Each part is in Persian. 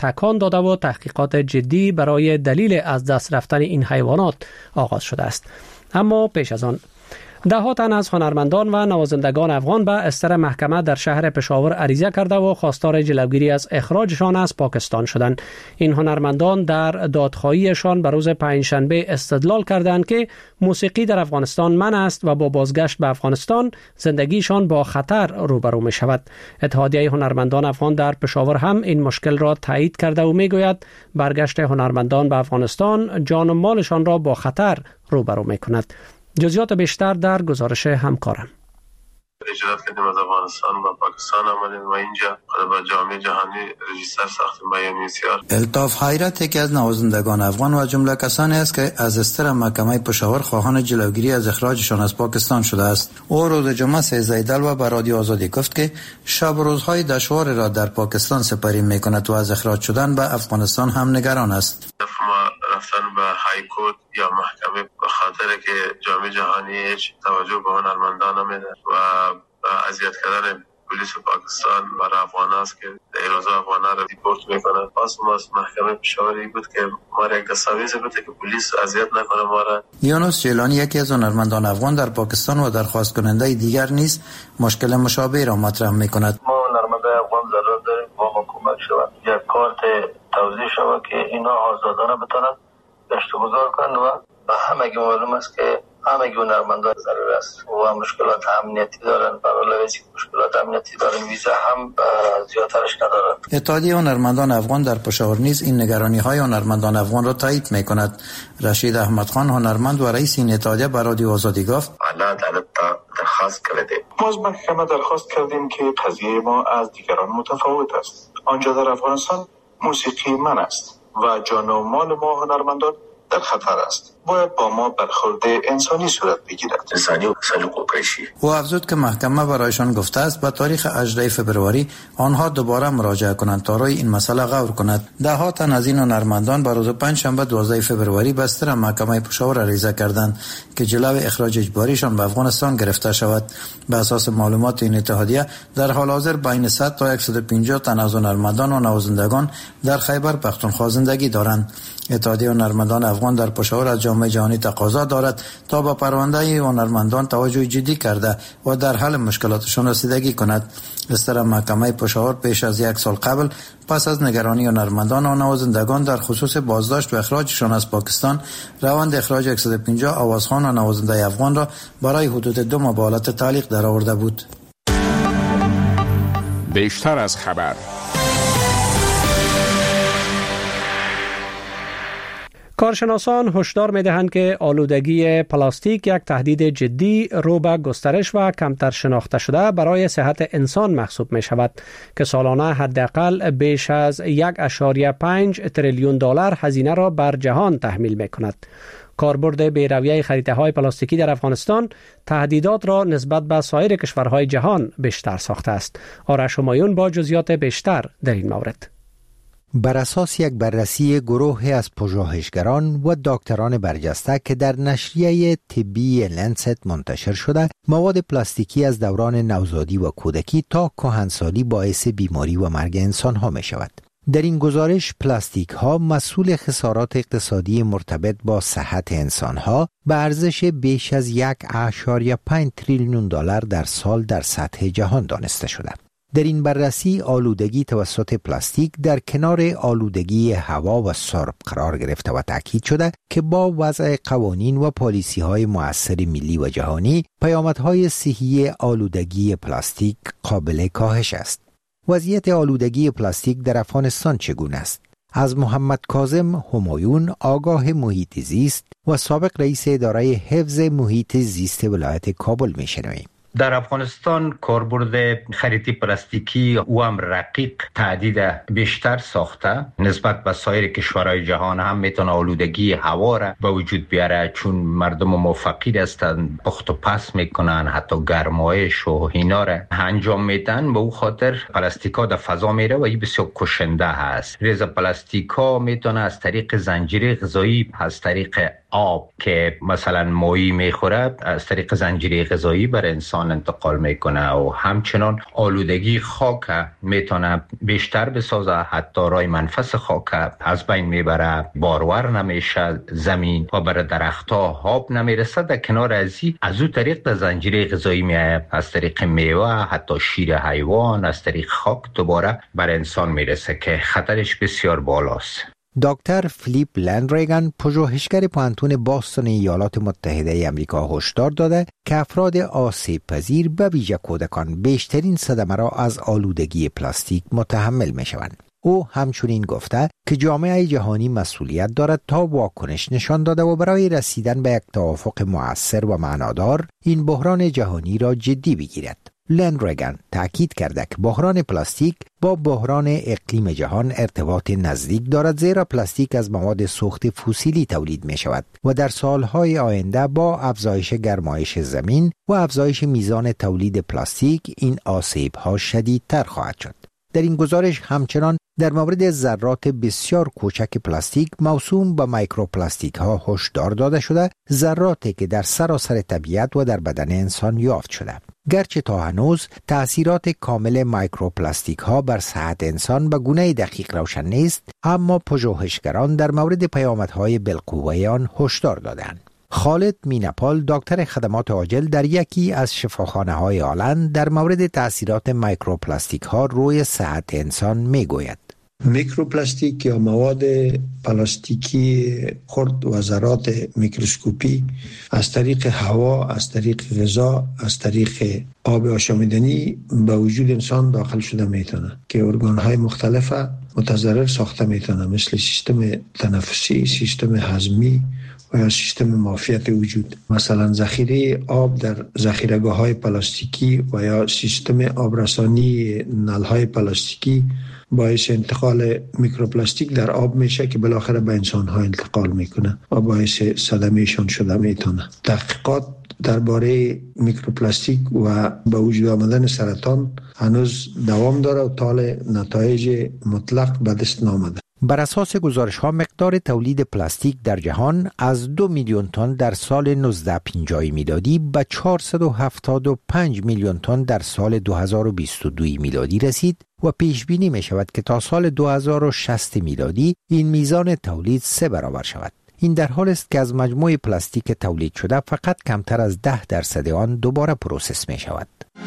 تکان داده و تحقیقات جدی برای دلیل از دست رفتن این حیوانات آغاز شده است. اما پیش از آن ده‌ها تن از هنرمندان و نوازندگان افغان به استر محکمه در شهر پشاور عریضه کرده و خواستار جلوگیری از اخراجشان از پاکستان شدند. این هنرمندان در دادخواهیشان به روز پنجشنبه استدلال کردند که موسیقی در افغانستان منع است و با بازگشت به افغانستان زندگیشان با خطر روبرو می شود. اتحادیه هنرمندان افغان در پشاور هم این مشکل را تایید کرده و می گوید برگشت هنرمندان به افغانستان جان و مالشان را با خطر روبرو می کند. جزئیات بیشتر در گزارش همکارم. اجرات کردیم از افغانستان و پاکستان آمدیم و اینجا با جامعه جهانی رجیستر ساختیم با UNHCR. الطاف حیرت یکی از نوازندگان افغان و جمله کسانی است که از استر محکمه پشاور خواهان جلوگیری از اخراجشان از پاکستان شده است. او روز جمعه 13 دلو به رادیو آزادی گفت که شب و روزهای دشواری را در پاکستان سپری می‌کند و از اخراج شدن به افغانستان هم نگران است. رفتن به های کورت یا محکمه به خاطر که جامعه جهانی هیچ توجه به هنرمندان نمیده و اذیت کردن پلیس پاکستان برای افغان است که در روزا افغان را دیپورت میکنن. پس ما از محکمه پشاوری بود که ما را یک دستاویز بده که پلیس اذیت نکنه ما را. یونس جیلانی یکی از هنرمندان افغان در پاکستان و درخواست کننده دیگر نیز مشکل مشابه را مطرح میکند. ما هنرمندان افغان ضرورت داریم با ما کمک شود یک کارت توضیح شود که اینا آزادانه بتونن گشت و گذار کنن و همگی معلوم است که همگی هنرمندان ضرور است و مشکلات امنیتی دارن. برای مشکلات امنیتی دارن ویزا هم زیادترش ندارن. اتحادیه هنرمندان افغان در پشاور نیز این نگرانی های هنرمندان افغان را تایید میکند. رشید احمد خان هنرمند و رئیس این اتحادیه به رادیو آزادی گفت اعلی عدالت درخواست کردیم. ما از محکمه درخواست کردیم که قضیه ما از دیگران متفاوت است. آنجا در افغانستان موسیقی من است و جان و مال ما هنرمندان در خطر است. باید با ما برخورد انسانی صورت بگیرد. انسانی و سلوک و پیشی. او افزود که محکمه برایشان گفته است به تاریخ 18 فبروری آنها دوباره مراجعه کنند تا روی این مسئله غور کند. ده‌ها تن از این هنرمندان بر روز پنجشنبه 12 فبروری به استر محکمه پشاور عریضه کردند که جلو اخراج اجباریشان به افغانستان گرفته شود. به اساس معلومات این اتحادیه در حال حاضر بین 100 تا 150 تن از هنرمندان و نوازندگان در خیبر پختونخوا زندگی دارند. اتحادیه هنرمندان افغان در پشاور از جامعه جهانی تقاضا دارد تا با پرونده هنرمندان توجه جدی کرده و در حل مشکلاتشان رسیدگی کند. استر محکمه پشاور پیش از یک سال قبل پس از نگرانی هنرمندان و نوازندگان در خصوص بازداشت و اخراجشان از پاکستان روند اخراج 150 آوازخوان و نوازنده افغان را برای حدود 2 ماه به حالت تعلیق درآورده بود. بیشتر از خبر. کارشناسان هشدار می‌دهند که آلودگی پلاستیک یک تهدید جدی رو به گسترش و کمتر شناخته شده برای صحت انسان محسوب می‌شود که سالانه حداقل بیش از 1.5 تریلیون دلار هزینه را بر جهان تحمیل می‌کند. کاربرد بی‌رویه خریده‌های پلاستیکی در افغانستان تهدیدات را نسبت به سایر کشورهای جهان بیشتر ساخته است. آرش همایون با جزئیات بیشتر در این مورد. بر اساس یک بررسی گروهی از پژوهشگران و دکتران برجسته که در نشریه طبی لنست منتشر شده، مواد پلاستیکی از دوران نوزادی و کودکی تا کهنسالی باعث بیماری و مرگ انسان ها می شود. در این گزارش پلاستیک ها مسئول خسارات اقتصادی مرتبط با صحت انسان ها به ارزش بیش از 1.5 تریلیون دلار در سال در سطح جهان دانسته شده. در این بررسی آلودگی توسط پلاستیک در کنار آلودگی هوا و سرب قرار گرفته و تاکید شده که با وضع قوانین و پالیسی‌های مؤثر ملی و جهانی پیامدهای صحی آلودگی پلاستیک قابل کاهش است. وضعیت آلودگی پلاستیک در افغانستان چگونه است؟ از محمد کاظم همایون، آگاه محیط زیست و سابق رئیس اداره حفظ محیط زیست ولایت کابل می‌شنویم. در افغانستان کاربرد خرید پلاستیکی و هم رقیق تهدید بیشتر ساخته نسبت به سایر کشورهای جهان. هم میتونه آلودگی هوا را به وجود بیاره چون مردم ما فقیر هستند، پخت و پس میکنن، حتی گرمایش و اینا را انجام میدن. به او خاطر پلاستیکا در فضا میره و این بسیار کشنده هست. ریز پلاستیکا میتونه از طریق زنجیره غذایی، از طریق آب که مثلا ماهی میخوره از طریق زنجیره غذایی بر انسان انتقال میکنه و همچنان آلودگی خاک میتونه بیشتر بسازه، حتی رای منفس خاک از بین میبره، بارور نمیشه زمین و بر درختها آب نمیرسه. در کنار از او طریق در زنجیره غذایی میاد، از طریق میوه، حتی شیر حیوان، از طریق خاک دوباره بر انسان میرسه که خطرش بسیار بالاست. دکتر فیلیپ لندریگان، پژوهشگر پوهنتون باستون ایالات متحده امریکا، هشدار داده که افراد آسیب پذیر به ویژه کودکان بیشترین صدمه را از آلودگی پلاستیک متحمل می شوند. او همچنین گفته که جامعه جهانی مسئولیت دارد تا واکنش نشان داده و برای رسیدن به یک توافق مؤثر و معنادار این بحران جهانی را جدی بگیرد. لندریگان تأکید کرده که بحران پلاستیک با بحران اقلیم جهان ارتباط نزدیک دارد، زیرا پلاستیک از مواد سوخت فسیلی تولید می شود و در سالهای آینده با افزایش گرمایش زمین و افزایش میزان تولید پلاستیک این آسیب‌ها شدیدتر خواهد شد. در این گزارش همچنان در مورد ذرات بسیار کوچک پلاستیک موسوم به میکروپلاستیک ها هشدار داده شده، ذراتی که در سراسر طبیعت و در بدن انسان یافت شده. گرچه تا هنوز تأثیرات کامل میکروپلاستیک ها بر صحت انسان به گونه دقیق روشن نیست، اما پژوهشگران در مورد پیامدهای بالقوه آن هشدار دادند. خالد مینپال، دکتر خدمات عاجل در یکی از شفاخانه‌های آلند، در مورد تأثیرات میکروپلاستیک ها روی صحت انسان میگوید. میکروپلاستیک یا مواد پلاستیکی خرد و ذرات میکروسکوپی از طریق هوا، از طریق غذا، از طریق آب آشامیدنی به وجود انسان داخل شده میتونه که ارگان‌های مختلف متضرر ساخته میتونه، مثل سیستم تنفسی، سیستم هضمی و یا سیستم معافیت وجود. مثلا ذخیره آب در ذخیره‌گاه‌های پلاستیکی و یا سیستم آبرسانی نل‌های پلاستیکی باعث انتقال میکروپلاستیک در آب میشه که بالاخره به انسان‌ها انتقال میکنه و باعث صدمه‌شان شده میتونه. تحقیقات درباره میکروپلاستیک و به وجود آمدن سرطان هنوز دوام داره و طال نتایج مطلق به دست نامده. بر اساس گزارش‌ها مقدار تولید پلاستیک در جهان از 2 میلیون تن در سال 1950 میلادی به 475 میلیون تن در سال 2022 میلادی رسید و پیش بینی می شود که تا سال 2060 میلادی این میزان تولید 3 برابر شود. این در حال است که از مجموع پلاستیک تولید شده فقط کمتر از 10% آن دوباره پروسس می شود.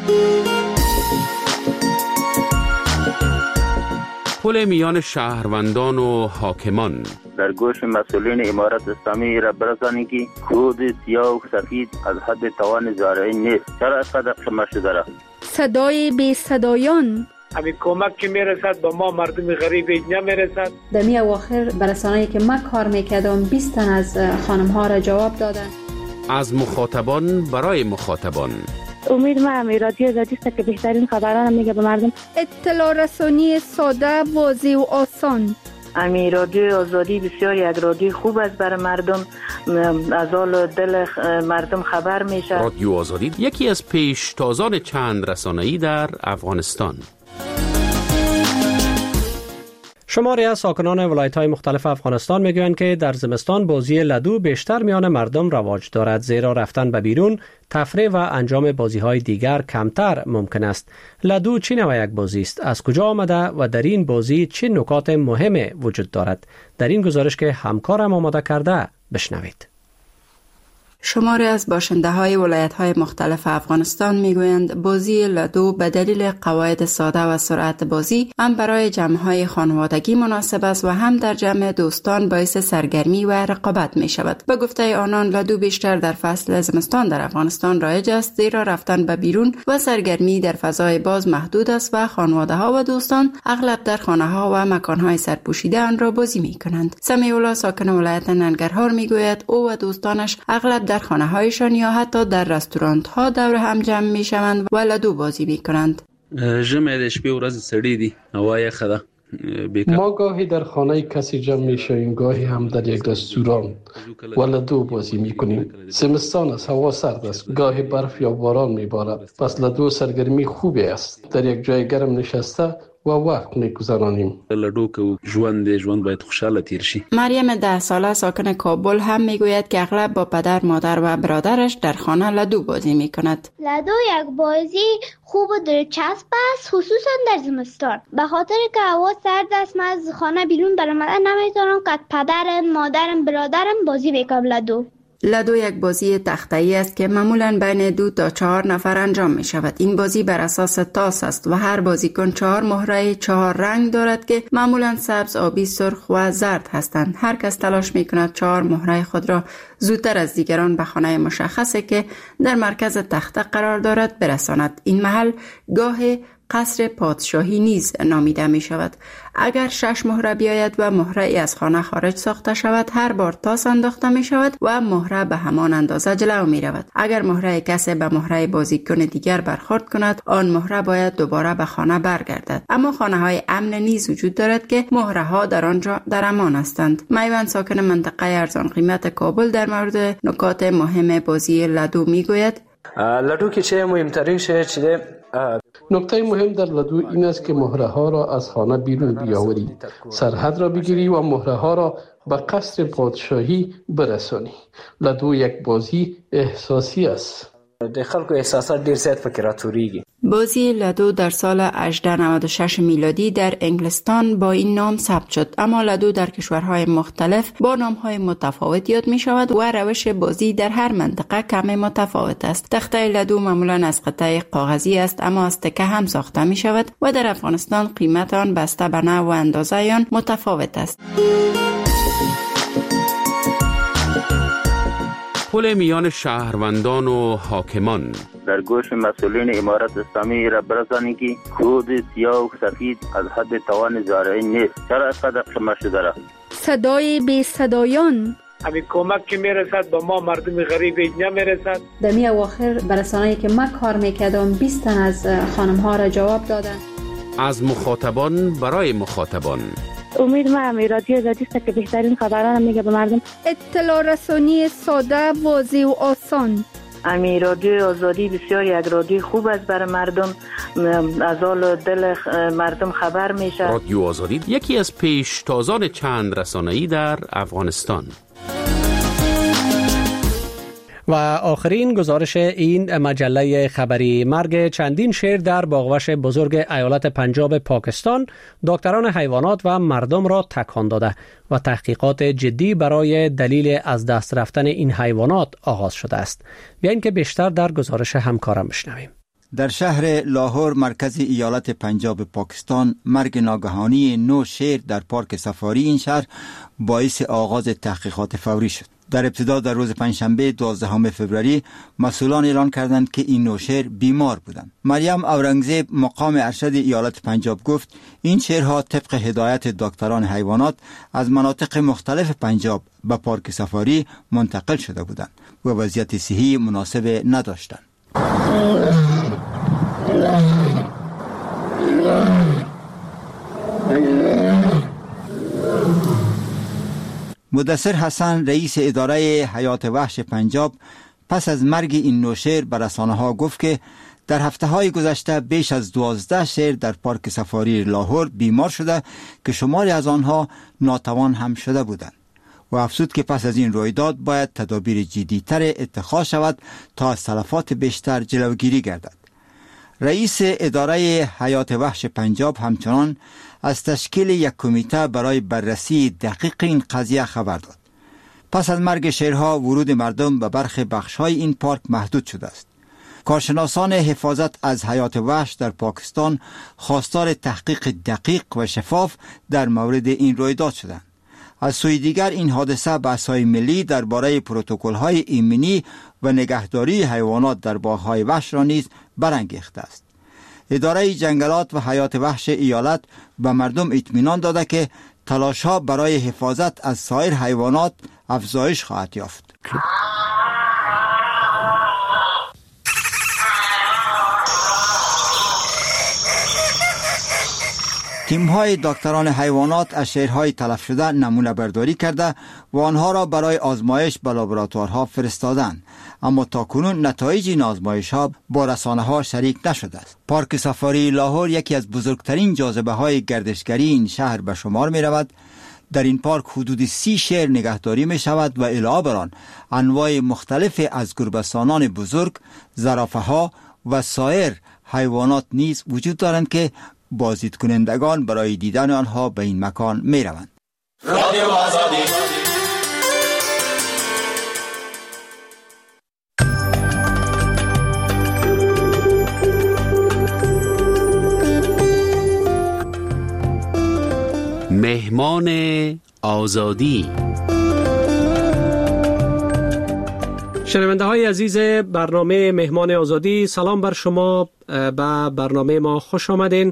پل میان شهروندان و حاکمان. در گوش مسئولین امارت اسلامی را برسانید که کود سیاه و سفید از حد توان زارعی نیست. چرا اینقدر قیمت شده را؟ صدای بی صدایان. همین کمک که میرسد به ما مردم غریب نمیرسد. در می اواخر برسانه‌ای که من کار میکردم 20 تن از خانم ها را جواب دادن. از مخاطبان برای مخاطبان. امید من رادیو آزادی است که بهترین خبران میگه به مردم. اطلاع رسانی ساده، واضح و آسان. امی رادیو آزادی بسیار یک رادیو خوب است برای مردم، از حال دل مردم خبر میشه. رادیو آزادی یکی از پیشتازان چند رسانه‌ای در افغانستان. شماری از ساکنان ولایت‌های مختلف افغانستان میگویند که در زمستان بازی لدو بیشتر میان مردم رواج دارد، زیرا رفتن به بیرون، تفریح و انجام بازی‌های دیگر کمتر ممکن است. لدو چه نوع یک بازی است؟ از کجا آمده و در این بازی چه نکات مهم وجود دارد؟ در این گزارش که همکارم آماده کرده بشنوید. شماری از باشنده‌های ولایت‌های مختلف افغانستان می‌گویند بازی لدو به دلیل قواعد ساده و سرعت بازی هم برای جمع‌های خانوادگی مناسب است و هم در جمع دوستان باعث سرگرمی و رقابت می‌شود. به گفته آنان لدو بیشتر در فصل زمستان در افغانستان رایج است، زیرا رفتن به بیرون و سرگرمی در فضای باز محدود است و خانواده‌ها و دوستان اغلب در خانه‌ها و مکان‌های سرپوشیده آن را بازی می‌کنند. سمیع الله ساکن ولایت ننگرهار می‌گوید او و دوستانش اغلب در خانه‌هایشان یا حتی در رستوران‌ها دور هم جمع می‌شوند و لدو بازی می‌کنند. ژمی د شپې ورځې سړې دي، هوا یخه ده. ما گاهی در خانه کسی جمع می‌شویم، گاهی هم در یک رستوران و لدو بازی می‌کنیم. زمستان است، هوا سرد است، گاهی برف یا باران می‌بارد، پس لدو سرگرمی خوبی است. در یک جای گرم نشسته و وقت میگذرانیم. لدو که ژوند باید خوشحاله تیر شي. مریم 10 ساله ساکن کابل هم میگوید که اغلب با پدر، مادر و برادرش در خانه لدو بازی میکند. لدو یک بازی خوب و دلچسب است، خصوصا در زمستان. به خاطر که هوا سرد است، من از خانه بیرون برآمدن نمیتونم که پدرم، مادرم، برادرم بازی بکنم لدو. لدو یک بازی تخته‌ای است که معمولاً بین 2 تا 4 نفر انجام می شود. این بازی بر اساس تاس است و هر بازیکن 4 مهره 4 رنگ دارد که معمولاً سبز، آبی، سرخ و زرد هستند. هر کس تلاش می کند 4 مهره خود را زودتر از دیگران به خانه مشخصی که در مرکز تخته قرار دارد برساند. این محل گاه قصر پادشاهی نیز نامیده می شود. اگر 6 مهره بیاید و مهره ای از خانه خارج ساخته شود، هر بار تاس انداخته می شود و مهره به همان اندازه جلو می رود. اگر مهره کسی به مهره بازیکن دیگر برخورد کند، آن مهره باید دوباره به خانه برگردد. اما خانه های امن نیز وجود دارد که مهره ها در آنجا در امان هستند. میوند ساکن منطقه ارزان قیمت کابل در مورد نکات مهم بازی لدو می گوید. لدو که چه مهمترین شی چیه؟ نکته مهم در لدو این است که مهره ها را از خانه بیرون بیاوری، سرحد را بگیری و مهره ها را به قصر پادشاهی برسانی. لدو یک بازی احساسی است. د خلکو احساسات ډیر زیات پکې راټوریږي. بازی لدو در سال 1896 میلادی در انگلستان با این نام ثبت شد، اما لدو در کشورهای مختلف با نامهای متفاوت یاد می شود و روش بازی در هر منطقه کمی متفاوت است. تخته لدو معمولا از قطعه کاغذی است، اما از تکه هم ساخته می شود و در افغانستان قیمت آن بسته به نوع و اندازه آن متفاوت است. پل میان شهروندان و حاکمان در گوش مسئولین امارت اسلامی را برسانید که کود سیاه و سفید از حد توان زارعین نیست. چرا از قدر شما شده را؟ صدای بی صدایان همین کمک که میرسد با ما مردم غریب نمیرسد. در می اواخر برسانه‌ای که من کار میکردم 20 تن از خانم ها را جواب دادن. از مخاطبان برای مخاطبان. امید من رادیو آزادی است که بهترین خبران میگه به مردم. اطلاع رسانی ساده، واضح و آسان. امی رادیو آزادی بسیار یک رادیو خوب است برای مردم، از حال دل مردم خبر میشه. رادیو آزادی یکی از پیشتازان چند رسانه‌ای در افغانستان. و آخرین گزارش این مجله خبری: مرگ چندین شیر در باغوش بزرگ ایالت پنجاب پاکستان دکتران حیوانات و مردم را تکان داده و تحقیقات جدی برای دلیل از دست رفتن این حیوانات آغاز شده است. بیایید که بیشتر در گزارش همکارم بشنویم. در شهر لاهور مرکز ایالت پنجاب پاکستان مرگ ناگهانی 9 شیر در پارک سفاری این شهر باعث آغاز تحقیقات فوری شد. در ابتدا در روز پنجشنبه 12 فوریه مسئولان اعلان کردند که این 9 شیر بیمار بودند. مریم اورنگزیب مقام ارشد ایالت پنجاب گفت این شیرها طبق هدایت دکتران حیوانات از مناطق مختلف پنجاب به پارک سفاری منتقل شده بودند و وضعیت صحی مناسب نداشتند. مدثر حسن رئیس اداره حیات وحش پنجاب پس از مرگ این 9 شیر به رسانه‌ها گفت که در هفته‌های گذشته بیش از 12 شیر در پارک سفاری لاهور بیمار شده که شماری از آنها ناتوان هم شده بودند و افزود که پس از این رویداد باید تدابیر جدی‌تر اتخاذ شود تا از تلفات بیشتر جلوگیری گردد. رئیس اداره حیات وحش پنجاب همچنان از تشکیل یک کمیته برای بررسی دقیق این قضیه خبر داد. پس از مرگ شیرها ورود مردم به برخی بخش‌های این پارک محدود شده است. کارشناسان حفاظت از حیات وحش در پاکستان خواستار تحقیق دقیق و شفاف در مورد این رویداد شدند. از سوی دیگر این حادثه بحث‌های ملی درباره پروتکل‌های ایمنی و نگهداری حیوانات در باغ‌های وحش را نیز برانگیخته است. اداره جنگلات و حیات وحش ایالت به مردم اطمینان داده که تلاش‌ها برای حفاظت از سایر حیوانات افزایش خواهد یافت. تیم‌های دکتران حیوانات از شیرهای تلف شده نمونه برداری کرده و آنها را برای آزمایش به لابراتوارها فرستادند، اما تاکنون نتایج این آزمایش‌ها با رسانه‌ها شریک نشده است. پارک سفاری لاهور یکی از بزرگترین جاذبه‌های گردشگری این شهر به شمار می‌رود. در این پارک حدود 30 شیر نگهداری می شود و علاوه بر آن انواع مختلف از گربه‌سانان بزرگ، زرافه‌ها و سایر حیوانات نیز وجود دارند که بازدید کنندگان برای دیدن آنها به این مکان می روند. مهمان آزادی. شنونده های عزیز برنامه مهمان آزادی، سلام بر شما. به برنامه ما خوش آمدین.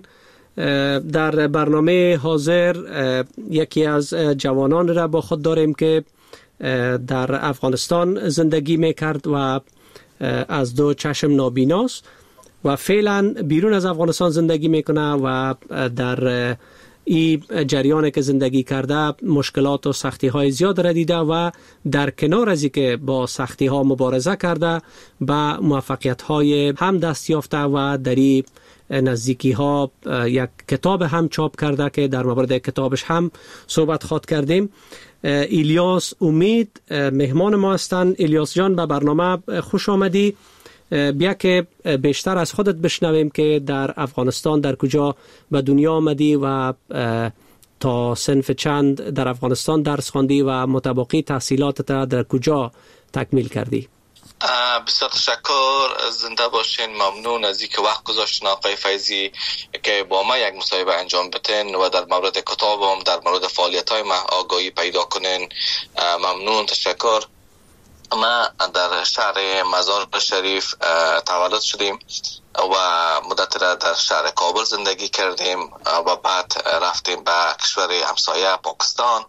در برنامه حاضر یکی از جوانان را با خود داریم که در افغانستان زندگی میکرد و از دو چشم نابیناست و فعلا بیرون از افغانستان زندگی میکنه و در این جریان که زندگی کرده مشکلات و سختی های زیاد را دیده و در کنار از که با سختی ها مبارزه کرده به موفقیت های هم دست یافته و در این نزدیکی ها یک کتاب هم چاپ کرده که در مورد کتابش هم صحبت خواهد کردیم. الیاس امید مهمان ما هستند. الیاس جان، به برنامه خوش آمدی. بیا که بیشتر از خودت بشنویم که در افغانستان در کجا به دنیا آمدی و تا صنف چند در افغانستان درس خواندی و متبقی تحصیلاتت در کجا تکمیل کردی؟ بسیار تشکر، زنده باشین. ممنون از اینکه وقت گذاشتین آقای فیضی که با ما یک مصاحبه انجام بدین و در مورد کتابم، در مورد فعالیت‌های ما آگاهی پیدا کنین. ممنون، تشکر. ما در شهر مزار شریف تولد شدیم و مدت را در شهر کابل زندگی کردیم و بعد رفتیم به کشور همسایه پاکستان،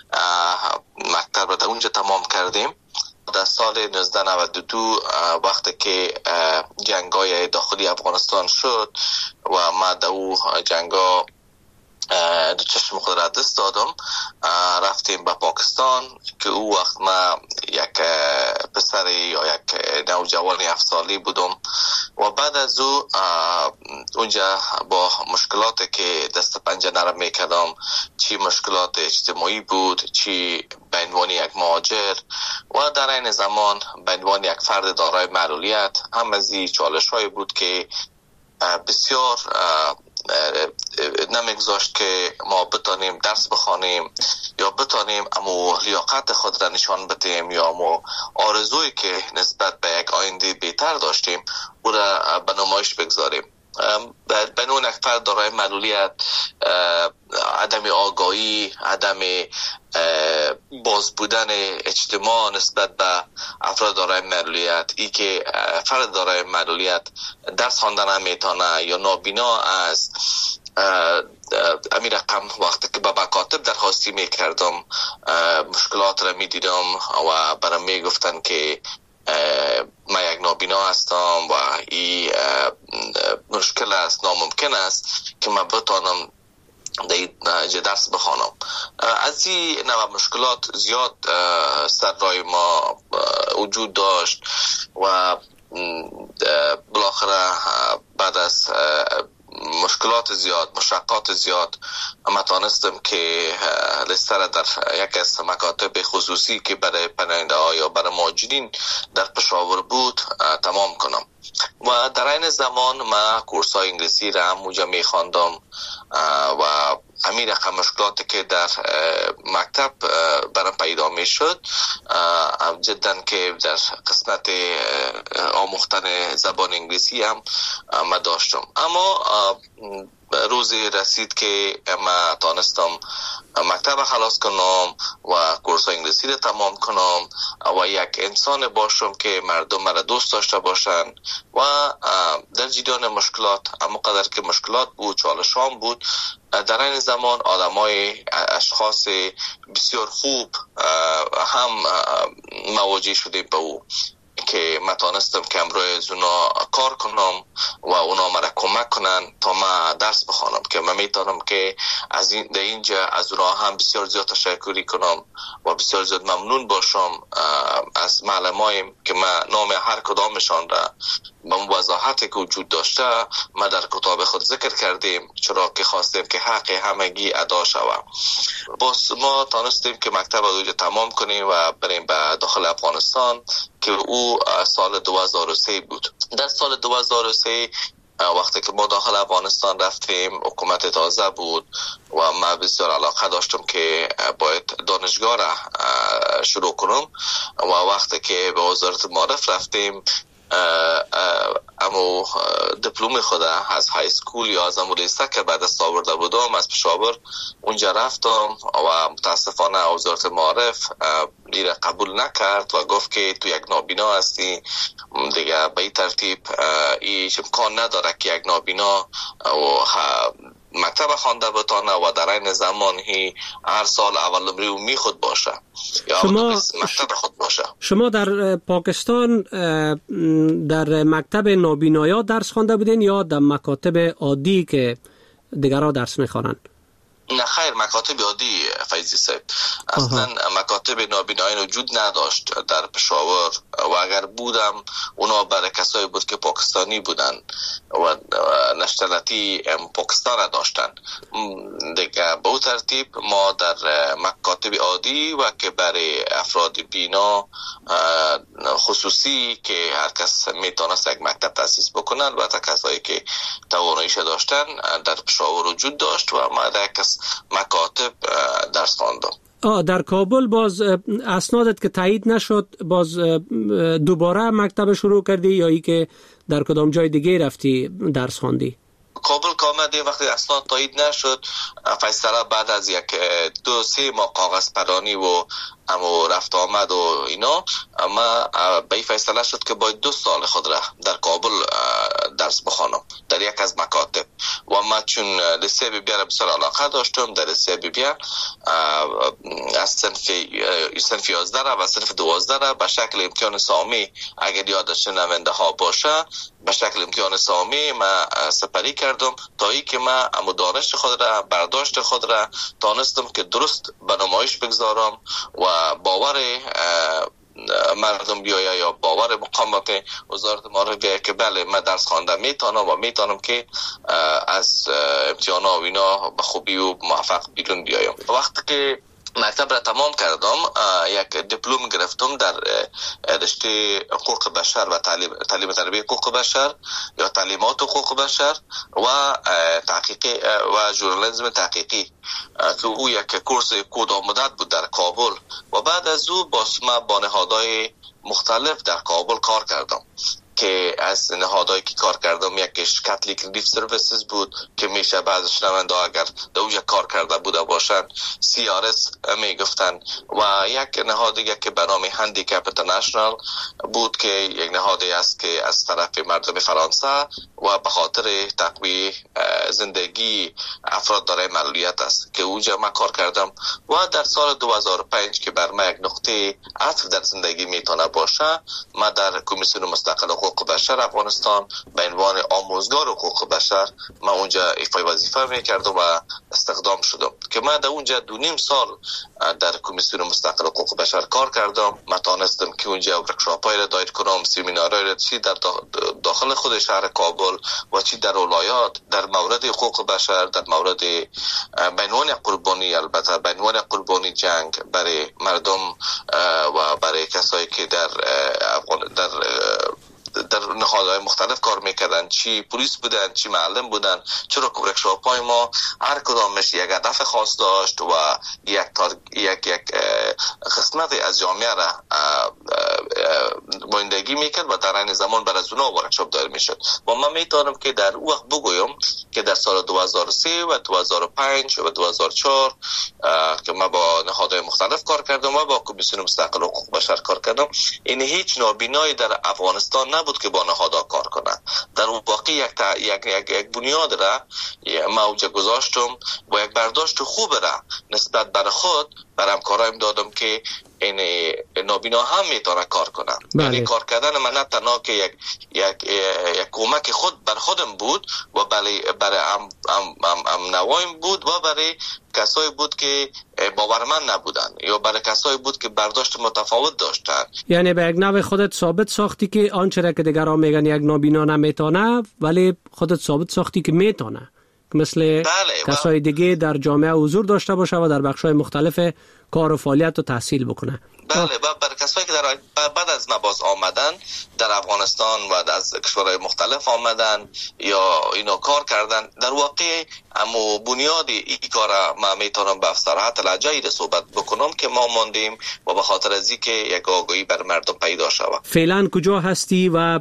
مکتب را در اونجا تمام کردیم. در سال 1992 وقتی که جنگ‌های داخلی افغانستان شد و ما در او جنگ‌ها دو چشم خود را دست دادم، رفتیم به پاکستان که او وقت ما یک پسر یا یک نوجوان 7 سالی بودم و بعد از او اونجا با مشکلاتی که دست پنجه نرم میکردم، چی مشکلات اجتماعی بود، چی به عنوان یک مهاجر و در این زمان به عنوان یک فرد دارای معلولیت، هم از این چالش‌های بود که بسیار نمیگذاشت که ما بتانیم درس بخوانیم یا بتانیم امو لیاقت خود را نشان بدیم یا امو آرزویی که نسبت به یک آینده بهتر داشتیم او را به نمایش بگذاریم. به نوع یک فرد دارای معلولیت، عدم آگاهی، عدم باز بودن اجتماع نسبت به افراد دارای معلولیت، ای که فرد دارای معلولیت درس خواندن نمیتونه یا نابینا از امیر رقم وقتی که به مکاتب درخواستی میکردم مشکلات را میدیدم و برام میگفتن که ما یک نابینا هستم و این مشکل است، ناممکن است که من بتانم در درس بخوانم. از این نوع مشکلات زیاد سر رای ما وجود داشت و بالاخره بعد از مشکلات زیاد، مشقات زیاد، اما تانستم که لسته در یک از مکاتب خصوصی که برای پناهنده ها یا برای مهاجرین در پشاور بود تمام کنم و در این زمان من کورس های انگلیسی را هم اونجا می خواندم و همین رقم مشکلاتی که در مکتب برام پیدا می شد جدا که در قسمت آموختن زبان انگلیسی هم من داشتم. اما روزی رسید که من تانستم مکتب خلاص کنم و کورس انگلیسی رو تمام کنم و یک انسان باشم که مردم مرا دوست داشته باشن و در جریان مشکلات، اما قدر که مشکلات بود، چالشان بود، در این زمان آدمای اشخاص بسیار خوب هم مواجه شدیم به او که من تانستم که امروز از اونا کار کنم و اونا مرا کمک کنن تا من درس بخوانم، که من میتونم که از در اینجا از اونا هم بسیار زیاد تشکری کنم و بسیار زیاد ممنون باشم از معلمایم که من نام هر کدامشان را به وضاحتی که وجود داشته ما در کتاب خود ذکر کردیم، چرا که خواستیم که حق همگی ادا شود. باز ما تانستیم که مکتب رو تمام کنیم و بریم به داخل افغانستان که او سال 2003 بود. در سال 2003 وقتی که ما داخل افغانستان رفتیم حکومت تازه بود و من بسیار علاقه داشتم که باید دانشگاه را شروع کنم و وقتی که به وزارت معارف رفتیم اما دیپلم خود از های اسکول یا از لیسه که بعد از آورده بودم از پشاور اونجا رفتم و متاسفانه وزارت معارف دیره قبول نکرد و گفت که تو یک نابینا هستی دیگه به این ترتیب ایش امکان نداره که یک نابینا و مکتب خوانده بتانه و در این زمان هر سال اول نمره می خود باشه یا مکتب خود باشه. شما در پاکستان در مکتب نابینایا درس خوانده بودین یا در مکاتب عادی که دیگرها درس میخوانند؟ نه خیر، مکاتب عادی فیضی صاحب. اصلا مکاتب نابینایی وجود نداشت در پشاور و اگر بودم اونا برای کسایی بود که پاکستانی بودن و نشنالیتی پاکستان داشتن دیگه. به اون ترتیب ما در مکاتب عادی و که برای افراد بینا خصوصی که هر کس میتونست یک مکتب تاسیس بکنن، البته کسایی که تواناییش داشتن در پشاور وجود داشت و ما در مکاتب درس خواندم. در کابل باز اسنادت که تایید نشد باز دوباره مکتب شروع کردی یا ای که در کدام جای دیگه رفتی درس خواندی؟ کابل کامدی وقتی اسناد تایید نشد فیصله بعد از یک 2-3 ماه کاغذ پرانی و اما رفت آمد و اینا اما به فیصله شد که باید 2 سال خود را در کابل درس بخوانم در یک از مکاتب و ما چون لیسه بی بی را بسیار علاقه داشتم در لیسه بی بی از صنف 11 را و صنف 12 را به شکل امتحان سامی اگر یادش نمنده ها باشه به شکل امتحان سامی ما سپری کردم تا ای که ما امو دانش خود را برداشت خود را تانستم که درست به نمایش بگذارم و باور مردم بیایه یا باور مقامات وزارت معارف بیایه که بله من درس خوانده میتونم و میتونم که از امتحان ها و اینا به خوبی و موفق بیرون بیایم. وقتی که مکتب را تمام کردم یک دیپلم گرفتم در رشته حقوق بشر و تعلیم تربیت حقوق بشر یا تعلیمات حقوق بشر و تحقیقی و ژورنالیسم تحقیقی که او یک کورس کوتاه مدت بود در کابل و بعد از او با نهادهای مختلف در کابل کار کردم که از نهادهایی که کار کردم یکیش کاتولیک ریلیف سرویسز بود که میشه بعض شنونده اگر در اونجا کار کرده بوده باشن CRS میگفتن و یک نهاد دیگه که به نام هندیکپ اینترنشنال بود که یک نهادی است که از طرف مردم فرانسه و به خاطر تقویت زندگی افراد دارای معلولیت است که اونجا من کار کردم و در سال 2005 که بر من یک نقطه عطف در زندگی میتونه باشه من در کمیسیون مستقل حقوق بشر افغانستان به عنوان آموزگار حقوق بشر من اونجا ایفای وظیفه میکردم و استخدام شدم که من در اونجا 2.5 سال در کمیسیون مستقل حقوق بشر کار کردم. من تانستم که اونجا ورکشاپ‌های را دایر کنم، سمینارهای را چی در داخل خود شهر کابل و چی در ولایات در مورد حقوق بشر، در مورد به عنوان قربانی، البته به عنوان قربانی جنگ برای مردم و برای کسایی که در نهادهای مختلف کار میکردن، چی پلیس بودن چی معلم بودن، چرا که ورکشاپ‌های ما هر کدامش یک هدف خاص داشت و یک قسمت از جامعه را نمایندگی میکرد و در این زمان بر از اونها ورکشاپ دایر میشد و من میتونم که در اون وقت بگویم که در سال 2003 و 2005 و 2004 که من با نهادهای مختلف کار کردم و با کمیسیون مستقل حقوق بشر کار کردم، این هیچ نابینایی در افغانستان نبود که با نهادها کار کنه. در واقع یک بنیاد را ما اوجا گذاشتم و یک برداشت خوب را نسبت بر خود بر همکارایم دادم که این نابینا هم میتونه کار کنه. یعنی کار کردن من نه تنها که یک کمک خود بر خودم بود و برای نوایم بود و برای کسایی بود که باورمند نبودن یا برای کسایی بود که برداشت متفاوت داشتن. یعنی به یک نوع خودت ثابت ساختی که آنچه را که دیگران میگن یک نابینا نمیتونه، ولی خودت ثابت ساختی که میتونه، مثل کسای دیگه در جامعه حضور داشته باشه و در بخش‌های مختلف کار و فعالیت و تحصیل بکنه. بله، برای کسایی که بعد از نباز آمدن در افغانستان و از کشورهای مختلف آمدن یا اینو کار کردن، در واقع اما بنیاد این کار ما میتونم به صراحت لجایی صحبت بکنم که ما ماندیم و به خاطر از اینکه یک آگاهی بر مردم پیدا شود. فعلا کجا هستی و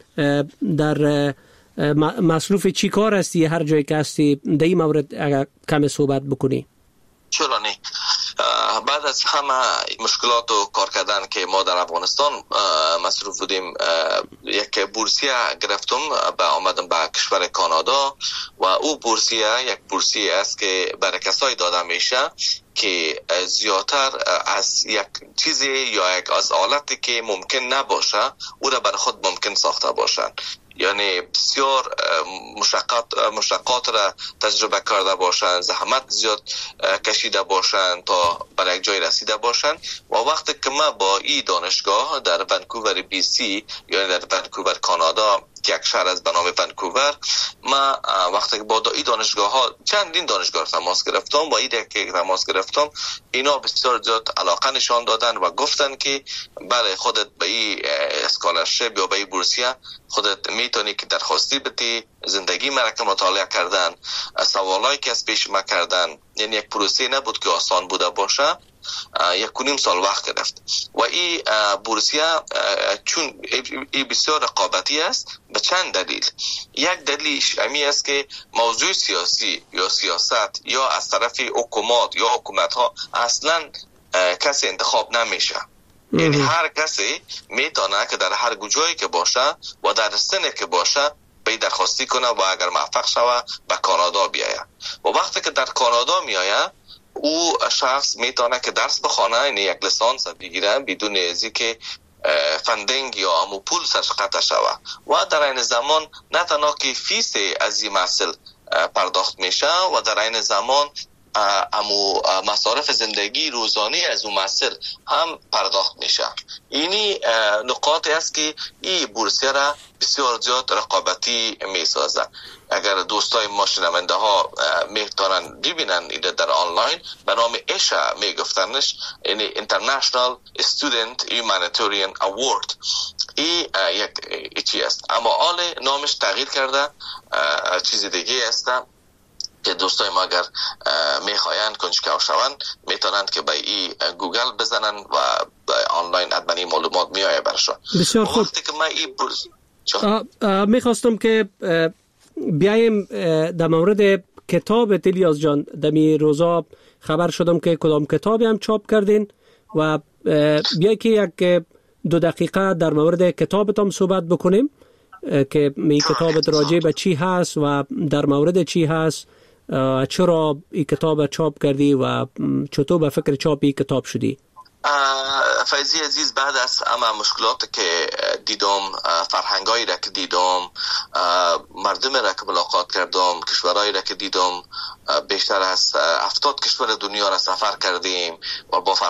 در مصروف چی کار هستی؟ هر جایی که هستی در این مورد اگر کم صحبت بکنی. چرا نه؟ بعد از همه مشکلات و کار کردن که ما در افغانستان مصروف بودیم، یک بورسیه گرفتم آمدم به کشور کانادا و او بورسیه یک بورسیه است که برای کسایی داده میشه که زیادتر از یک چیزی یا یک از آلتی که ممکن نباشه او را بر خود ممکن ساخته باشن. یعنی بسیار مشقات را تجربه کرده باشن، زحمت زیاد کشیده باشن تا برای یک جای رسیده باشن و وقتی که ما با این دانشگاه در ونکوور بی سی، یعنی در ونکوور کانادا که یک شهر از به نام ونکوور، ما وقتی که با این دانشگاه ها چندین دانشگاه تماس گرفتم و ایده که تماس گرفتم، اینا بسیار زیاد علاقه نشان دادن و گفتن که برای خودت به این اسکالرشپ یا به این بورسیه خودت میتونی که درخواستی بدی، زندگی مرکه مطالعه کردن، سوالایی که از پیش ما کردن. یعنی یک پروسه نبود که آسان بوده باشه. 1.5 سال وقت گرفت و این بورسیه چون این بسیار رقابتی است به چند دلیل. یک دلیلش امی است که موضوع سیاسی یا سیاست یا از طرف حکومت یا حکومت ها اصلا کسی انتخاب نمیشه. یعنی هر کسی میتونه که در هر جایی که باشه و در سنی که باشه به درخواستی کنه و اگر موفق شوه به کانادا بیایه و وقتی که در کانادا میایه او شخص میتونه که درس بخونه، یعنی یک لیسانس بگیره بدون ازی که فندینگ یا امو پول سرش قطع شوه و در این زمان نه تنها که فیس از این محصول پرداخت میشه و در این زمان امو مصارف زندگی روزانه از اون محصول هم پرداخت میشه. اینی نقاطی است که این بورسیه را بسیار زیاد رقابتی میسازه. اگر دوستای ما شنونده ها میتونن ببینن ایده در آنلاین، به نام ایشا میگفتنش، یعنی International Student Humanitarian Award. این یک چی است، اما حال نامش تغییر کرده، چیز دیگه است که دوستای ما اگر میخواین کنجکاو شون میتونند که به این گوگل بزنن و آنلاین ادمنی معلومات میایه برشون. بسیار خوب. وقتی که من میخواستم که بیایم در مورد کتاب الیاس جان. دمی روزا خبر شدم که کدام کتابی هم چاپ کردین و بیایی که یک 2 دقیقه در مورد کتابتان صحبت بکنیم که می کتابت راجع به چی هست و در مورد چی هست، چرا این کتاب چاپ کردی و چطور به فکر چاپ این کتاب شدی؟ فیضی عزیز، بعد از اما مشکلات که دیدم، فرهنگایی را که دیدم، مردم را که ملاقات کردم، کشورهایی را که دیدم، بیشتر از 70 کشور دنیا را سفر کردیم و با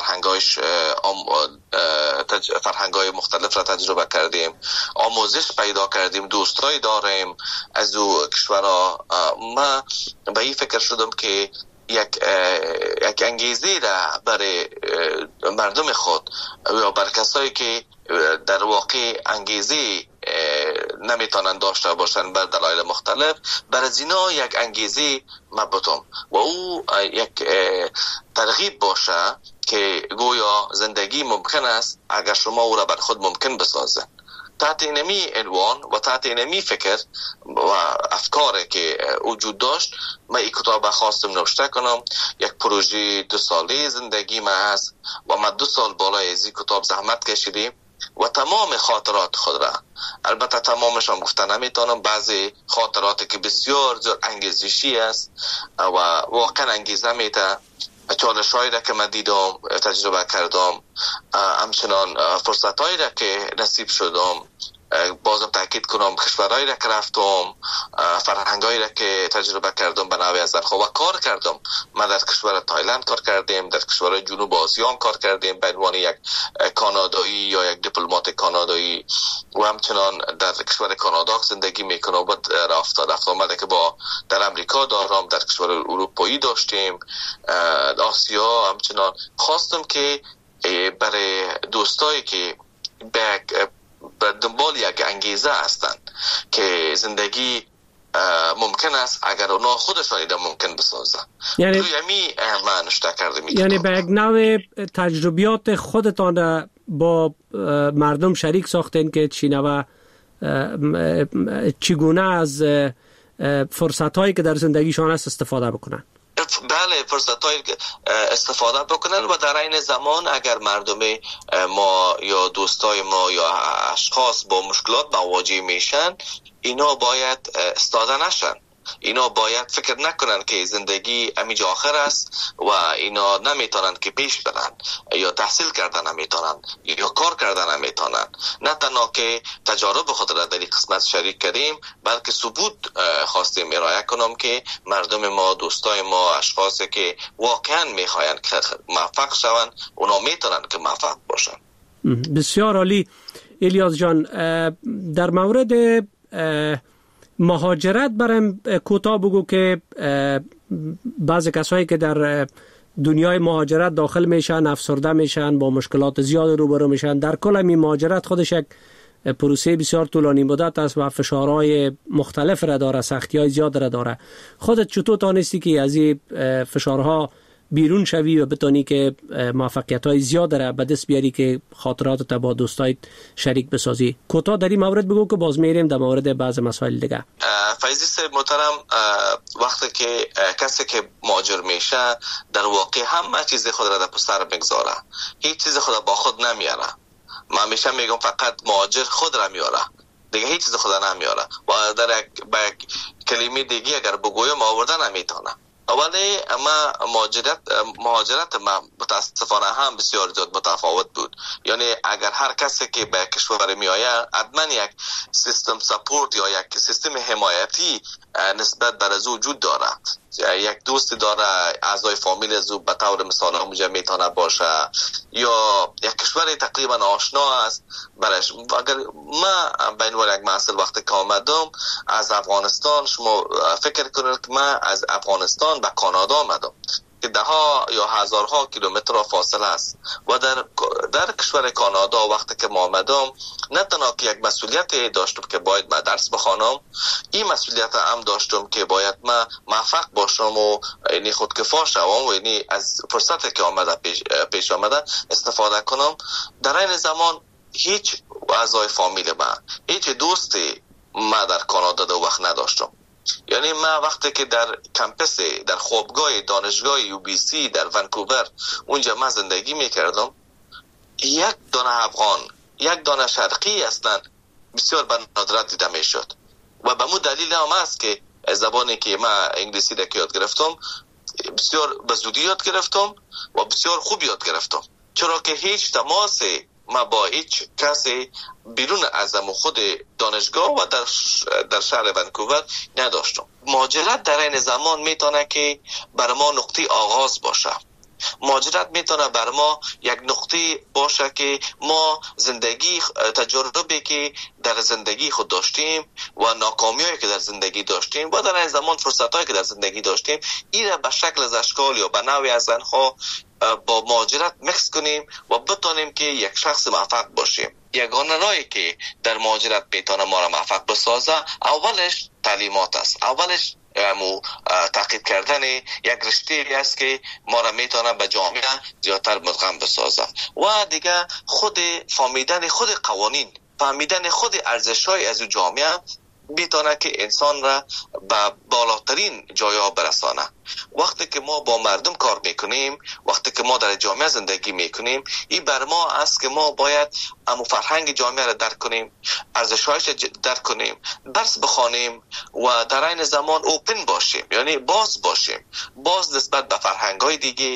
فرهنگای مختلف را تجربه کردیم، آموزش پیدا کردیم، دوستایی داریم از او کشورها. ما به این فکر شدم که یک انگیزه را برای مردم خود یا برای کسایی که در واقع انگیزه نمیتونن داشته باشن بر دلایل مختلف، برای اینا یک انگیزه مبتم و او یک ترغیب باشه که گویا زندگی ممکن است اگر شما او را بر خود ممکن بسازه. تحت اینمی عنوان و تحت اینمی فکر و افکاری که وجود داشت، من این کتاب خواستم نوشته کنم. یک پروژه 2 ساله زندگی من هست و من 2 سال بالای از این کتاب زحمت کشیدیم و تمام خاطرات خود را، البته تمامش هم گفته نمیتونم، بعضی خاطراتی که بسیار انگیزشی است و واقعا انگیزه میده چالش هایی را که من دیدم تجربه کردم، همچنان فرصت هایی را که نصیب شدم، بازم تاکید کنم کشورهایی را که رفتم، فرهنگایی را که تجربه کردم به نوع از و کار کردم. من در کشور تایلند کار کردیم، در کشور جنوب آسیا هم کار کردیم به عنوان یک کانادایی یا یک دیپلمات کانادایی، و همچنان در کشور کانادا زندگی میکنم و رفت آمده که با در امریکا دارم، در کشور اروپایی داشتیم، آسیا. همچنان خواستم که برای دوستایی که به دنبال یک انگیزه هستند که زندگی ممکن است اگر اونا خودشان ایده ممکن بسازن، یعنی یمی من نشته کرده میکنم. یعنی به یک نوع تجربیات خودتان با مردم شریک ساختین که چگونه از فرصت هایی که در زندگیشان است استفاده بکنن. بله، فرصت های استفاده بکنن و در این زمان اگر مردم ما یا دوستای ما یا اشخاص با مشکلات مواجه میشن، اینا باید استاده نشن. اینا باید فکر نکنن که زندگی همینجا آخر است و اینا نمیتونن که پیش برن، یا تحصیل کردن نمیتونن، یا کار کردن نمیتونن. نه تنها که تجارب خود را در این قسمت شریک کردیم، بلکه ثبوت خواستیم ارائه کنم که مردم ما، دوستای ما، اشخاصی که واقعا میخواین که موفق شون، اونا میتونن که موفق باشن. بسیار عالی. الیاس جان، در مورد مهاجرت برام کوتاه بگو که بعضی کسایی که در دنیای مهاجرت داخل میشن افسرده میشن، با مشکلات زیاد روبرو میشن. در کل این مهاجرت خودش یک پروسه بسیار طولانی مدت است و فشارهای مختلف را داره، سختی‌های زیاد را داره. خودت چطور تانستی که از این فشارها بیرون شوی و بتونی که موفقیت‌های زیاد را به دست بیاری که خاطراتت با دوستایت شریک بسازی؟ کوتاه در این مورد بگو که باز میریم در مورد بعض مسائل دیگه. فیضی صاحب محترم، وقتی که کسی که مهاجر میشه در واقع همه چیز خود را در پشت سر میگذاره، هیچ چیز خود با خود نمیاره. من همیشه میگم فقط مهاجر خود را میاره، دیگه هیچ چیز خود نمیاره و در یک کلمه دیگه اگر بگویم آوردن نمیتونه. اولی اما مهاجرت ما متاسفانه هم بسیار زیاد متفاوت بود. یعنی اگر هر کسی که به کشور می آید حتما یک سیستم سپورت یا یک سیستم حمایتی نسبت بر از وجود داره. یک دوست داره، اعضای فامیل از به طور مثال اونجا میتونه باشه، یا یک کشور تقریبا آشنا است برش. اگر ما بین یک مسئله وقتی که آمدم از افغانستان، شما فکر کنید که من از افغانستان به کانادا آمدم که ده ها یا هزارها کیلومتر فاصله است و در کشور کانادا وقتی که ما آمدم نه تنها که یک مسئولیت داشتم که باید من درس بخوانم، این مسئولیت هم داشتم که باید من موفق باشم و یعنی خودکفا شوم و یعنی از فرصتی که آمده پیش آمده استفاده کنم. در این زمان هیچ اعضای فامیل من، هیچ دوستی من در کانادا دو وقت نداشتم. یعنی من وقتی که در کمپس، در خوابگاه دانشگاه UBC در ونکوور اونجا من زندگی میکردم، یک دانه افغان، یک دانه شرقی اصلا بسیار به ندرت دیده میشد و به مو دلیل هم است که زبانی که من انگلیسی را یاد گرفتم بسیار به زودی یاد گرفتم و بسیار خوب یاد گرفتم، چرا که هیچ تماس ما با هیچ کسی بیرون از خود دانشگاه و در شهر ونکوور نداشتم. مهاجرت در این زمان میتونه که بر ما نقطه آغاز باشه. مهاجرت میتونه بر ما یک نقطه باشه که ما زندگی، تجربه که در زندگی خود داشتیم و ناکامیایی که در زندگی داشتیم و در این زمان فرصتایی که در زندگی داشتیم، این به شکل از اشکال یا به نوعی از آنها با مهاجرت مکس کنیم و بتونیم که یک شخص موفق باشیم. یگانه راهی که در مهاجرت میتونه ما را موفق بسازه اولش تعلیمات است، اولش تحقیق کردن یک رشته است که ما را میتونه به جامعه زیادتر مدغم بسازه و دیگه خود فهمیدن خود قوانین، فهمیدن خود ارزش‌های از جامعه میتونه که انسان را به بالاترین جایها برسانه. وقتی که ما با مردم کار میکنیم، وقتی که ما در جامعه زندگی میکنیم، این بر ما است که ما باید امو فرهنگ جامعه را درک کنیم، ارزش‌هایش درک کنیم، درس بخوانیم و در این زمان اوپن باشیم، یعنی باز باشیم، باز نسبت به فرهنگ‌های دیگه،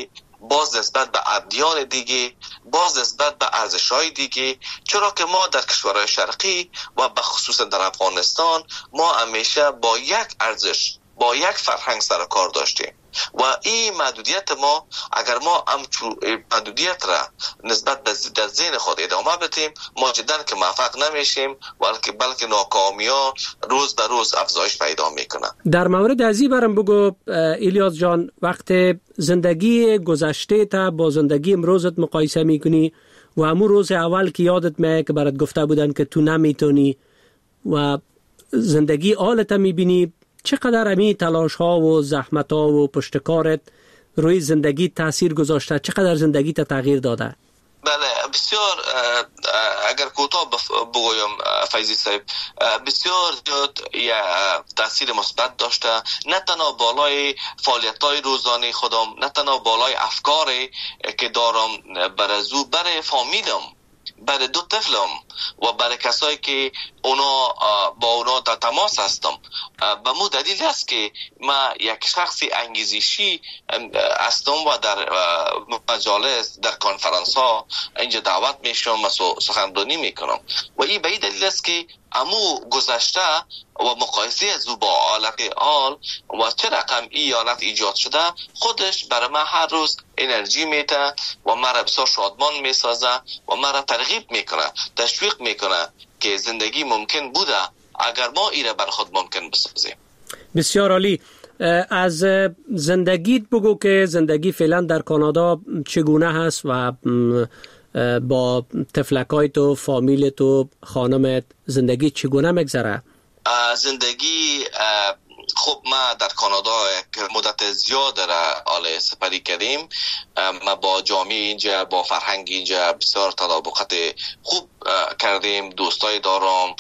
باز نسبت به ادیان دیگه، باز نسبت به ارزش‌های دیگه، چرا که ما در کشورهای شرقی و به خصوص در افغانستان ما همیشه با یک ارزش، با یک فرهنگ سر کار داشتیم و این محدودیت ما، اگر ما محدودیت را نسبت در ذهن خود ادامه بدیم، ما جدا که موفق نمیشیم بلکه ناکامی‌ها روز به روز افزایش پیدا میکنه. در مورد ازی برام بگو الیاس جان، وقت زندگی گذشته تا با زندگی امروزت مقایسه میکنی و همون روز اول که یادت میاد که برات گفته بودن که تو نمیتونی و زندگی حالت میبینی، چقدر امی تلاش ها و زحمت ها و پشتکارت روی زندگی تاثیر گذاشته؟ چقدر زندگی تا تغییر داده؟ بله بسیار. اگر کوتاه بگویم فیضی صاحب، بسیار زیاد تاثیر مثبت داشته، نه تنها بالای فعالیت‌های روزانه خودم، نه تنها بالای افکاری که دارم برای فامیلم، برای دو طفلم و برای کسایی که با اونا در تماس هستم. به مو دلیل است که ما یک شخصی انگیزشی هستم و در مجالس، در کنفرانس ها اینجا دعوت میشم و سخنرانی میکنم و این به این دلیل است که امو گذشته و مقایسه از او با حالت حال و چه رقم این حالت ایجاد شده خودش برای من هر روز انرژی میده و مرا بسیار شادمان میسازه و مرا ترغیب میکنه، تشویق میکنه که زندگی ممکن بوده اگر ما ایره بر خود ممکن بسازیم. بسیار عالی. از زندگیت بگو که زندگی فعلا در کانادا چگونه هست و با تفلکای تو، فامیل تو، خانمت زندگی چگونه میگذره؟ زندگی خب ما در کانادا یک مدت زیاد را حال سپری کردیم. ما با جامعه اینجا، با فرهنگ اینجا بسیار تطابقات خوب کردیم. دوستای دارم،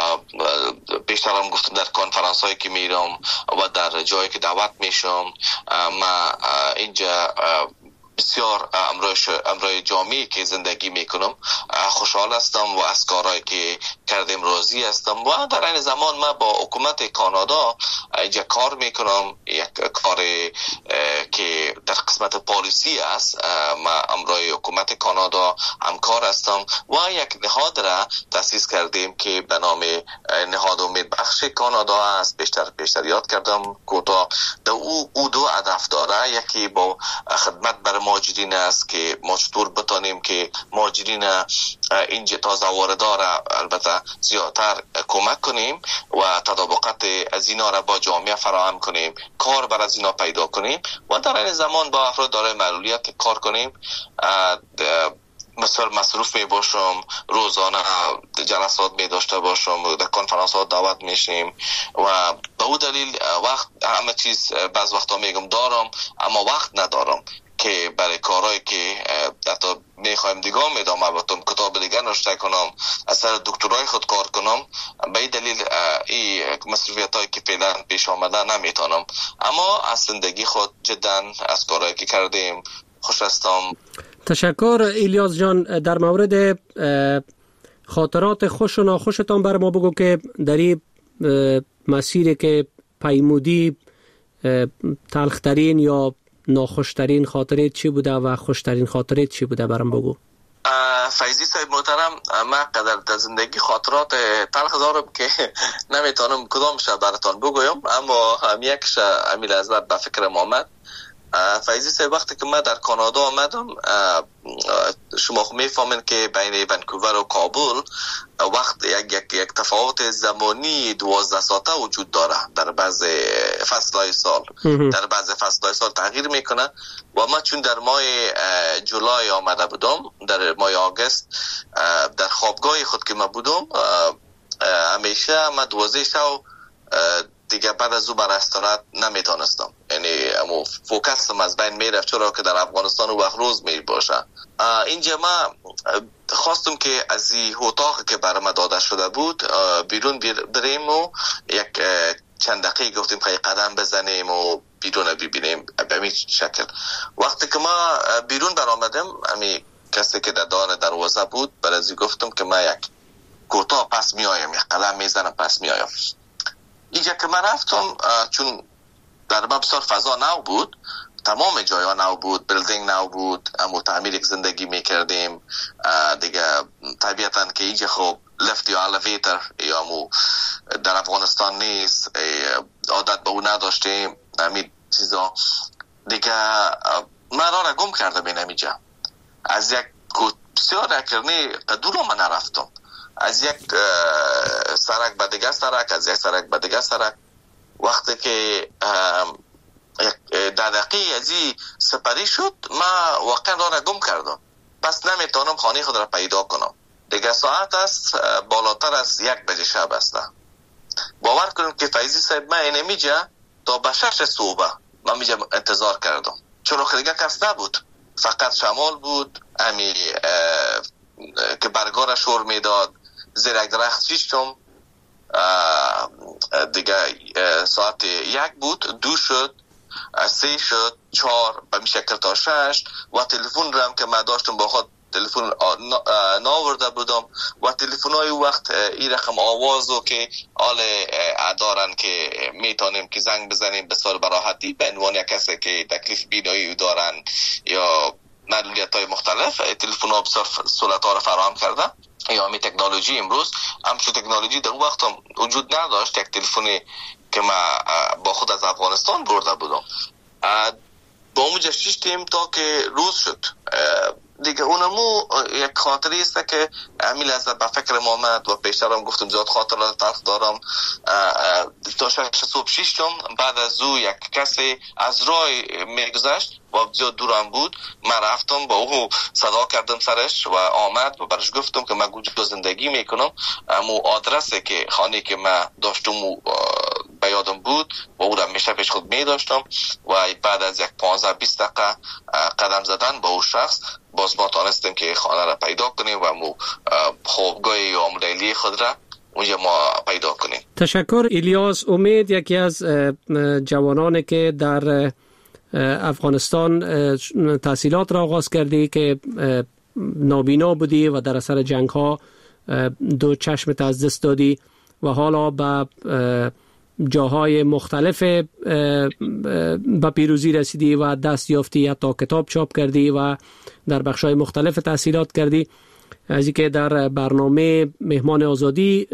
بیشترم گفتم در کنفرانس هایی که میرم و در جایی که دعوت میشم، ما اینجا بسیار امروی جامعی که زندگی میکنم خوشحال هستم و از کارهایی که کردیم راضی هستم و در این زمان ما با حکومت کانادا اینجا کار میکنم، یک کار که در قسمت پالیسی است. ما امروی حکومت کانادا همکار هستم و یک نهاد را تأسیس کردیم که به نام نهاد امید بخش کانادا است. بیشتر یاد کردم کوتاه. او دو هدف داره، یکی با خدمت بر مهاجرین است که ما چطور بتانیم که مهاجرین اینجا تازه واردار البته زیادتر کمک کنیم و تطابقات از اینا را با جامعه فراهم کنیم، کار بر از اینا پیدا کنیم و در این زمان با افراد دارای معلولیت کار کنیم. مثلا مصروف می باشم، روزانه جلسات می داشته باشم، در کنفرانس ها دعوت میشیم و به او دلیل وقت همه چیز بعض وقتا میگم دارم اما وقت ندارم که برای کارهایی که حتی میخوایم دیگه ادامه بدم، کتاب دیگه نوشته کنم، اثر دکترای خود کار کنم. به این دلیل این مصروفیت هایی که فعلا پیش آمده نمیتونم، اما از زندگی خود جدا از کارهایی که کردیم خوش هستم. تشکر الیاس جان. در مورد خاطرات خوش و ناخوشتان بر ما بگو که در این مسیری که پیمودی تلخترین یا ناخوشترین خاطره چی بوده و خوشترین خاطره چی بوده برام بگو. فیضی صاحب محترم، ما قدر در زندگی خاطرات تلخ دارم که نمیتونم کدامش براتون بگویم، اما هم یکش امیل ازلت به فکرم آمد. فیضی صاحب وقتی که من در کانادا آمدم، شما خب میفهمین که بین ونکوور و کابل وقت یک تفاوت زمانی 12 ساعته وجود داره در بعض فصلهای سال. در بعض فصلهای سال تغییر میکنه و ما چون در ماه جولای آمده بودم، در ماه آگست در خوابگاه خود که من بودم، همیشه من 12 شب دیگه بعد از او بر استراحت نمیتونستم، یعنی فوکسم از بین میرفت، چرا که در افغانستان و وقت روز می باشه. اینجا ما خواستم که از این اتاق که برای ما داده شده بود بیرون بریم و یک چند دقیقه گفتیم که قدم بزنیم و بیرون ببینیم به همین شکل. وقتی که ما بیرون برآمدم، همین کسی که در دان دروازه بود برای گفتم که ما یک کوتاه پس میایم، یک قدم میزنم پس میایم. اینجا که من رفتم، چون در بسیار فضا نو بود، تمام جایا نو بود، بیلدینگ نو بود، اما تعمیر یک زندگی میکردیم دیگه. طبیعتاً که اینجا خب لفت یا الیویتر یا مو در افغانستان نیست، عادت به اون نداشتیم همین چیزا دیگه. من را گم کرده بینم اینجا، از یک بسیار اکرنی قدور من نرفتم، از یک سرک به دیگه سرک، از یک سرک به دیگه سرک. وقتی که در دقیقه ازی سپری شد ما واقعا را گم کردم، پس نمیتونم خانه خود را پیدا کنم دیگه. ساعت است بالاتر از 1 بجه شب است. باور کنیم که فیضی صاحب من اینمیجا تا به 6 صبح من میجا انتظار کردم، چون دیگه کس نبود، فقط شمال بود امی که برگار شور میداد. زیر یک درخت شیشتم دیگه. ساعت 1 بود، 2 شد، 3 شد، 4 به میشکل تا 6 و تلفن رم که من داشتم با خود تلفن ناورده بودم و تلفن های وقت این رقم آوازو که آل دارن که میتونیم که زنگ بزنیم بسیار براحتی به عنوان یک کسی که تکلیف بینایی دارن یا معلولیت های مختلف. تلفن ها بسیار سهولت ها را فراهم کرده. یا همی تکنولوژی امروز همچون تکنولوژی در وقت هم وجود نداشت. یک تلفنی که من با خود از افغانستان برده بودم با اونجا شیشتیم تا که روز شد دیگه. اونمو یک خاطری است که همین لحظه به فکر ما آمد و پیشترم گفتم زیاد خاطرات تلخ دارم. تا 6 صبح شیشتم، بعد از او یک کسی از راه میگذشت و زیاد دورم بود. من رفتم با او صدا کردم سرش و آمد و برش گفتم که من کجا زندگی میکنم. امو آدرسی که خانه که من داشتم به یادم بود و او را میشه پیش خود میداشتم و بعد از یک 15-20 دقیقه قدم زدن با او شخص باز ما تانستیم که خانه را پیدا کنیم و مو خوابگاه یا لیلی خود را اونجا ما پیدا کنیم. تشکر الیاس امید، یکی از جوانانی که در افغانستان تحصیلات را آغاز کردی که نابینا بودی و در اثر جنگ ها 2 چشمت از دست دادی و حالا به جاهای مختلف به پیروزی رسیدی و دست یافتی، حتی کتاب چاپ کردی و در بخش‌های مختلف تحصیلات کردی. از اینکه در برنامه مهمان آزادی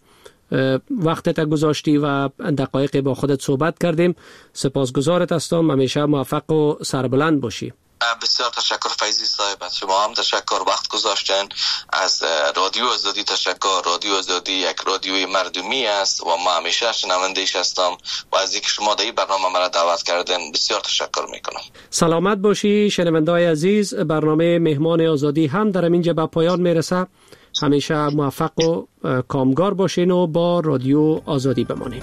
وقتت گذاشتی و دقایق با خودت صحبت کردیم، سپاسگزارت هستم. همیشه موفق و سربلند باشی. بسیار تشکر فیضی صاحب، از شما هم تشکر وقت گذاشتن. از رادیو آزادی تشکر. رادیو آزادی یک رادیوی مردمی است و ما همیشه شنونده‌اش هستم و از اینکه شما در این برنامه مرا دعوت کردن بسیار تشکر میکنم. سلامت باشی شنونده‌های عزیز. برنامه مهمان آزادی هم در اینجا به پایان میرسه. همیشه موفق و کامگار باشین و با رادیو آزادی بمانید.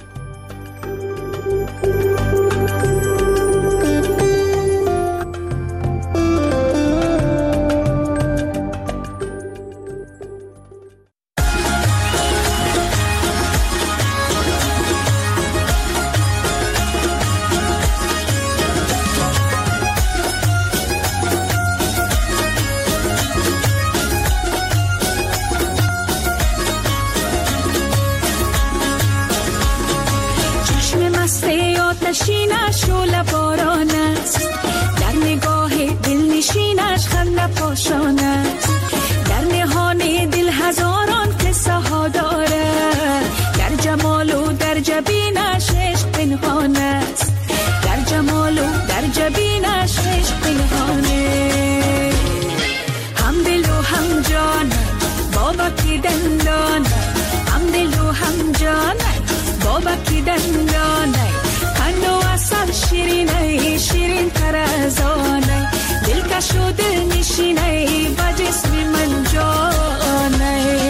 آتشینش شعله باران است، در نگاه دلنشینش خنده پاشان است، در نهان دل هزاران قصه ها داره، در جمال و در جبینش عشق پنهان است، در جمال و در جبینش عشق پنهانه. هم دل و هم جان بابا کی دندان، هم دل و هم جان بابا کی دندان، قند و عسل شیرینه شیرین تر از آنه، دلکش و دل نشینه و جسم من جانه.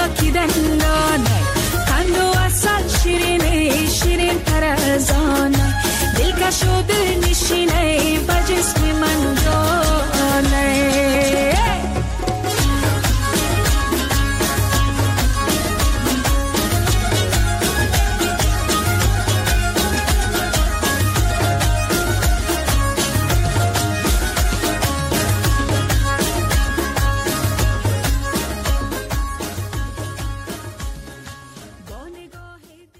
کی دندانه